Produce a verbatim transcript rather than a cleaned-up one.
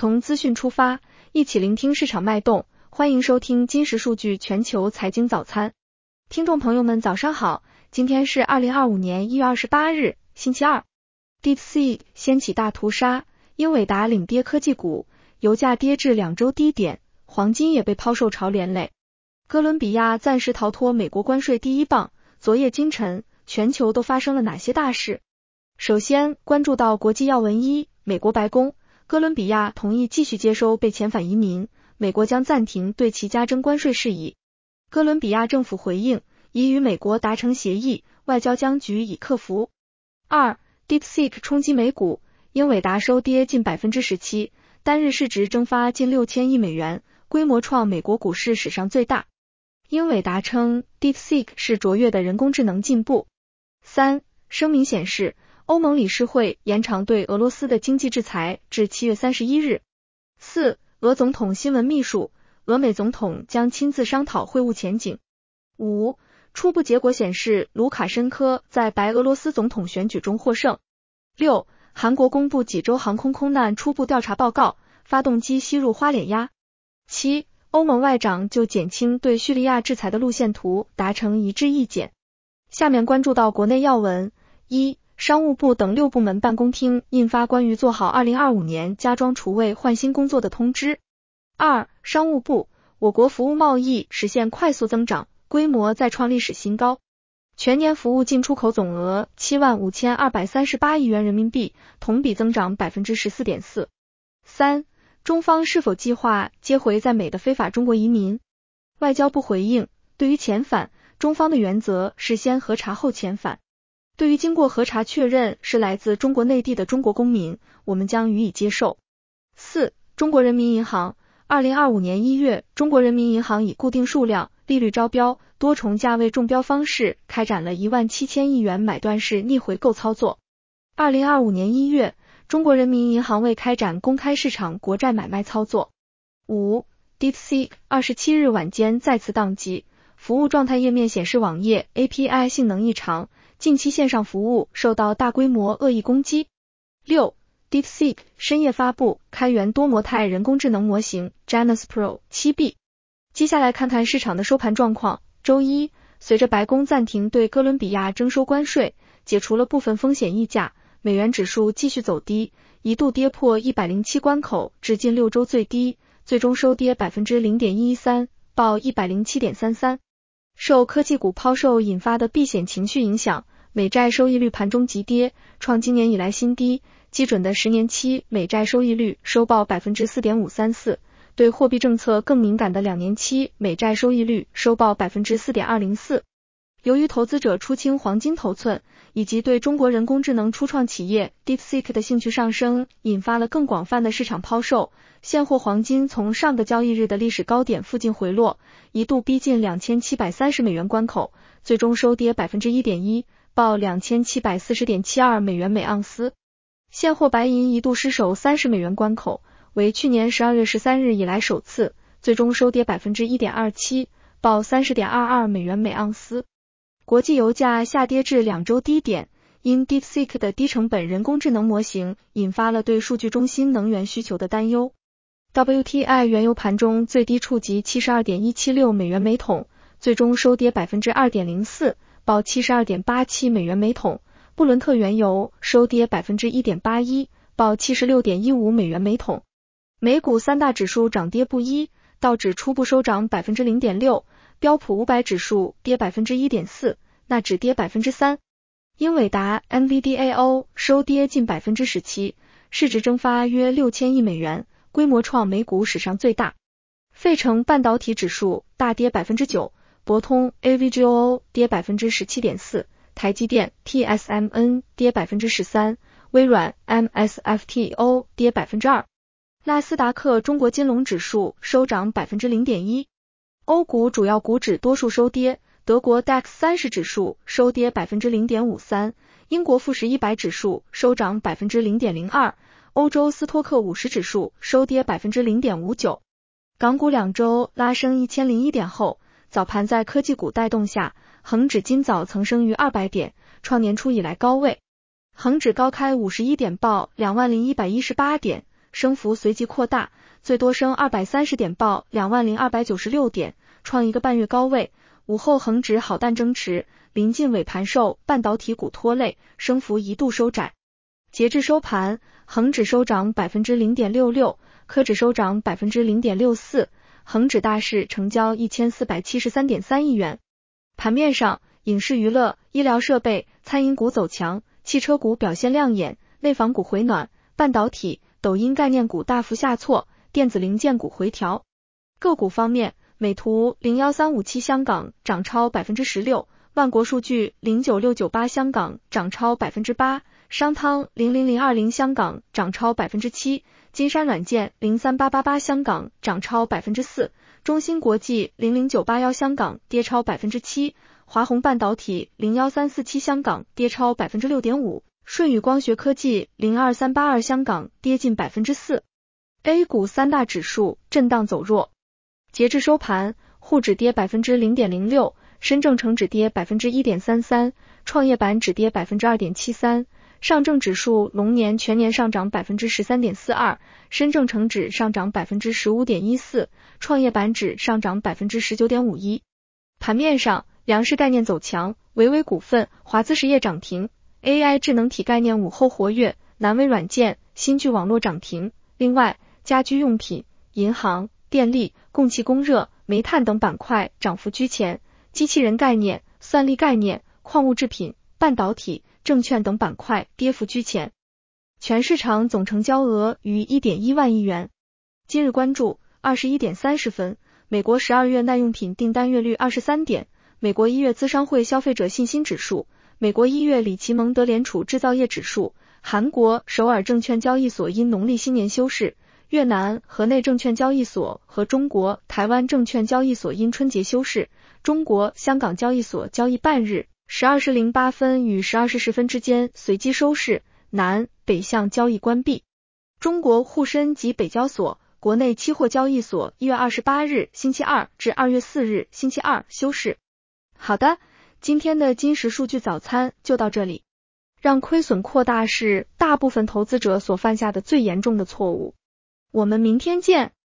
从资讯出发，一起聆听市场脉动。欢迎收听金石数据全球财经早餐。听众朋友们早上好，今天是二零二五年一月二十八日，星期二。DeepSeek 掀起大屠杀，英伟达领跌科技股，油价跌至两周低点，黄金也被抛售潮连累。哥伦比亚暂时逃脱美国关税第一棒，昨夜今晨，全球都发生了哪些大事？首先关注到国际要闻一，美国白宫，哥伦比亚同意继续接收被遣返移民，美国将暂停对其加征关税事宜。哥伦比亚政府回应，已与美国达成协议，外交僵局已克服。二 DeepSeek 冲击美股，英伟达收跌近 百分之十七， 单日市值蒸发近六千亿美元，规模创美国股市史上最大。英伟达称 DeepSeek 是卓越的人工智能进步。三声明显示，欧盟理事会延长对俄罗斯的经济制裁至七月三十一日。四俄总统新闻秘书，俄美总统将亲自商讨会晤前景。五初步结果显示，卢卡申科在白俄罗斯总统选举中获胜。六韩国公布济州航空空难初步调查报告，发动机吸入花脸鸭。七欧盟外长就减轻对叙利亚制裁的路线图达成一致意见。下面关注到国内要闻。一商务部等六部门办公厅印发关于做好二零二五年家装厨卫换新工作的通知。二商务部，我国服务贸易实现快速增长，规模再创历史新高，全年服务进出口总额七万五千二百三十八亿元人民币，同比增长 百分之十四点四。三中方是否计划接回在美的非法中国移民？外交部回应，对于遣返，中方的原则是先核查后遣返。对于经过核查确认是来自中国内地的中国公民，我们将予以接受。四中国人民银行，二零二五年一月，中国人民银行以固定数量、利率招标、多重价位中标方式开展了一万七千亿元买断式逆回购操作。二零二五年一月，中国人民银行未开展公开市场国债买卖操作。五 DeepSeek 二十七日晚间再次宕机，服务状态页面显示网页 A P I 性能异常，近期线上服务受到大规模恶意攻击。六 DeepSeek 深夜发布开源多模态人工智能模型 Genus Pro 七 B。 接下来看看市场的收盘状况。周一，随着白宫暂停对哥伦比亚征收关税，解除了部分风险溢价，美元指数继续走低，一度跌破一百零七关口至近六周最低，最终收跌 百分之零点一三， 报 一百零七点三三。受科技股抛售引发的避险情绪影响，美债收益率盘中急跌，创今年以来新低，基准的十年期美债收益率收报 百分之四点五三四， 对货币政策更敏感的两年期美债收益率收报 百分之四点二零四。 由于投资者出清黄金头寸，以及对中国人工智能初创企业 DeepSeek 的兴趣上升，引发了更广泛的市场抛售，现货黄金从上个交易日的历史高点附近回落，一度逼近两千七百三十美元关口，最终收跌 百分之一点一， 报 两千七百四十点七二美元每盎司。现货白银一度失守三十美元关口，为去年十二月十三日以来首次，最终收跌 百分之一点二七， 报 三十点二二美元每盎司。国际油价下跌至两周低点，因 DeepSeek 的低成本人工智能模型引发了对数据中心能源需求的担忧。W T I 原油盘中最低触及 七十二点一七六美元每桶，最终收跌 百分之二点零四， 报 七十二点八七美元每桶。布伦特原油收跌 百分之一点八一， 报 七十六点一五美元每桶。美股三大指数涨跌不一，道指初步收涨 百分之零点六， 标普五百指数跌 百分之一点四， 纳指跌 百分之三。 英伟达 N V D A O 收跌近 百分之十七， 市值蒸发约六千亿美元，规模创美股史上最大。费城半导体指数大跌 百分之九， 博通 A V G O O 跌 百分之十七点四， 台积电 T S M N 跌 百分之十三， 微软 M S F T O 跌 百分之二。 纳斯达克中国金龙指数收涨 百分之零点一。 欧股主要股指多数收跌，德国 D A X 三十指数收跌 百分之零点五三， 英国富时一百指数收涨 百分之零点零二， 欧洲斯托克五十指数收跌 百分之零点五九。 港股两周拉升一千零一点后，早盘在科技股带动下，恒指今早曾升逾二百点，创年初以来高位。恒指高开五十一点报两万零一百一十八点， 升幅随即扩大，最多升二百三十点报 两万零二百九十六点，创一个半月高位。午后恒指好淡争持，临近尾盘受半导体股拖累，升幅一度收窄。截至收盘，恒指收涨 百分之零点六六， 科指收涨 百分之零点六四， 恒指大市成交 一千四百七十三点三亿元。盘面上，影视娱乐、医疗设备、餐饮股走强，汽车股表现亮眼，内房股回暖，半导体、抖音概念股大幅下挫，电子零件股回调。个股方面，美图零一三五七香港涨超 百分之十六， 万国数据零九六九八香港涨超 百分之八， 商汤零零零二零香港涨超 百分之七， 金山软件零三八八八香港涨超 百分之四， 中芯国际零零九八一香港跌超 百分之七， 华虹半导体零一三四七香港跌超 百分之六点五， 舜宇光学科技零二三八二香港跌近 百分之四。 A 股三大指数震荡走弱。截至收盘，沪指跌 百分之零点零六， 深证成指跌 百分之一点三三， 创业板指跌 百分之二点七三， 上证指数龙年全年上涨 百分之十三点四二， 深证成指上涨 百分之十五点一四， 创业板指上涨 百分之十九点五一。 盘面上，粮食概念走强，维维股份、华资实业涨停， A I 智能体概念午后活跃，南威软件、新巨网络涨停。另外，家居用品、银行、电力、供气供热、煤炭等板块涨幅居前，机器人概念、算力概念、矿物制品、半导体、证券等板块跌幅居前。全市场总成交额逾 一点一万亿元。今日关注二十一点三十分，美国十二月耐用品订单月率二十三点，美国一月资商会消费者信心指数，美国一月里奇蒙德联储制造业指数，韩国首尔证券交易所因农历新年休市，越南河内证券交易所和中国台湾证券交易所因春节休市，中国香港交易所交易半日，十二时零八分与十二时十分之间随机收市，南北向交易关闭。中国沪深及北交所、国内期货交易所一月二十八日星期二至二月四日星期二休市。好的，今天的金石数据早餐就到这里。让亏损扩大是大部分投资者所犯下的最严重的错误。我们明天见。